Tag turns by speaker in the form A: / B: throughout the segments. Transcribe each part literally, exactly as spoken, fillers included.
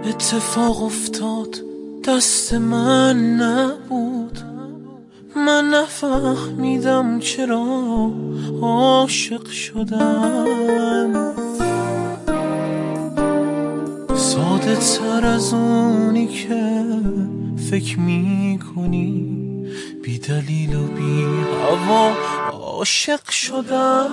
A: اتفاق افتاد دست من نبود، من نفهمیدم چرا عاشق شدم. ساده تر از اونی که فکر می کنی، بی دلیل و بی هوا عاشق شدم.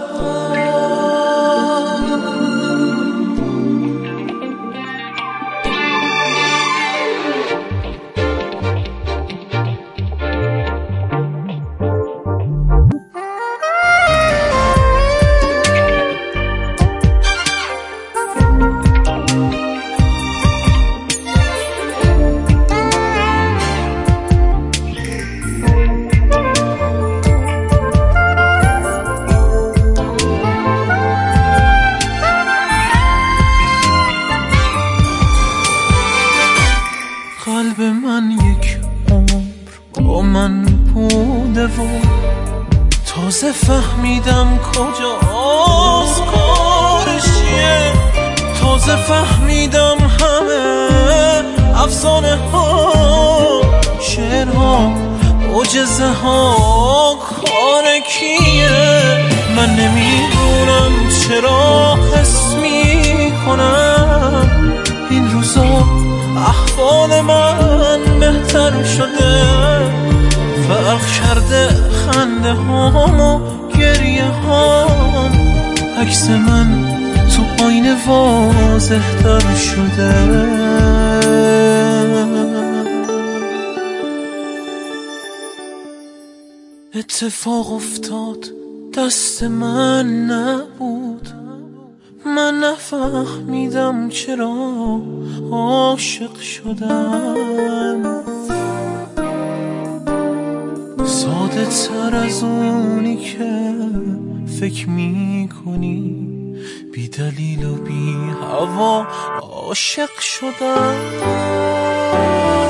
A: قلب من یک عمر با من بوده و تازه فهمیدم کجاست کارش چیه. تازه فهمیدم همه افسانه ها، شعرها، معجزه ها کار کیه. من نمیدونم چرا حس میکنم این روزا احوال من بهتر شده. فرق کرده خنده هام و گریه هام، عکس من تو آینه واضح تر شده. اتفاق افتاد دست من نبود، من نفهمیدم چرا عاشق شدم. ساده تر از اونی که فکر می کنی، بی دلیل و بی هوا عاشق شدم.